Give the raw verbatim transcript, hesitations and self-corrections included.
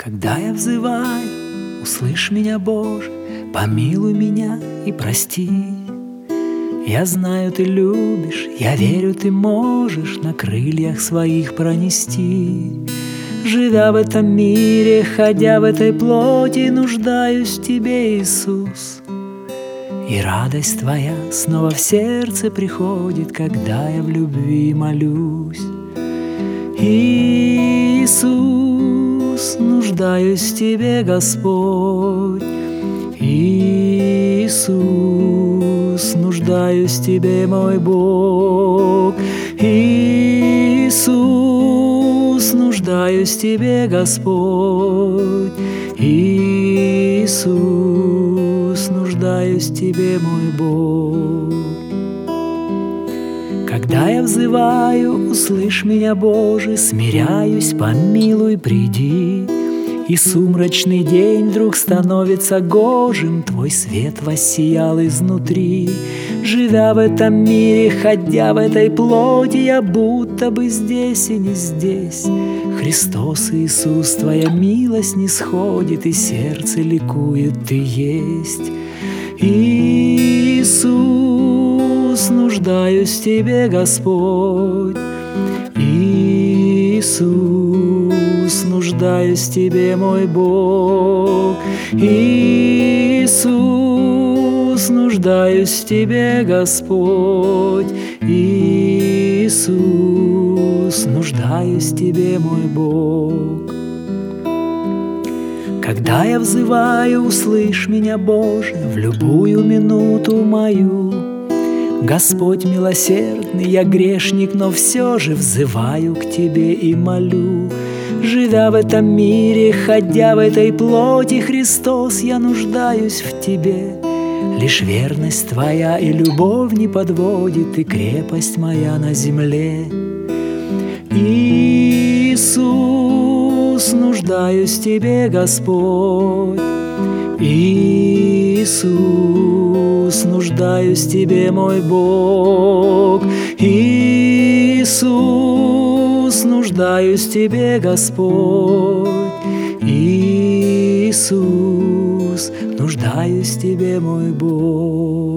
Когда я взываю, услышь меня, Боже, помилуй меня и прости. Я знаю, Ты любишь, я верю, Ты можешь на крыльях своих пронести. Живя в этом мире, ходя в этой плоти, нуждаюсь в Тебе, Иисус. И радость Твоя снова в сердце приходит, когда я в любви молюсь. Иисус, нуждаюсь в Тебе, Господь. Иисус, нуждаюсь в Тебе, мой Бог. Иисус, нуждаюсь в Тебе, Господь. Иисус, нуждаюсь в Тебе, мой Бог. Когда я взываю, услышь меня, Боже, смиряюсь, помилуй, приди. И сумрачный день вдруг становится гожим, Твой свет воссиял изнутри. Живя в этом мире, ходя в этой плоти, я будто бы здесь и не здесь. Христос Иисус, Твоя милость нисходит, и сердце ликует, Ты есть. Иисус, нуждаюсь в Тебе, Господь. Иисус, нуждаюсь в Тебе, мой Бог. Иисус, нуждаюсь в Тебе, Господь. Иисус, нуждаюсь в Тебе, мой Бог. Когда я взываю, услышь меня, Боже, в любую минуту мою. Господь милосердный, я грешник, но все же взываю к Тебе и молю. Живя в этом мире, ходя в этой плоти, Христос, я нуждаюсь в Тебе. Лишь верность Твоя и любовь не подводит, и крепость моя на земле. Иисус, нуждаюсь в Тебе, Господь. Иисус, нуждаюсь в Тебе, мой Бог. Иисус, нуждаюсь в Тебе, Господь. Иисус, нуждаюсь в Тебе, мой Бог.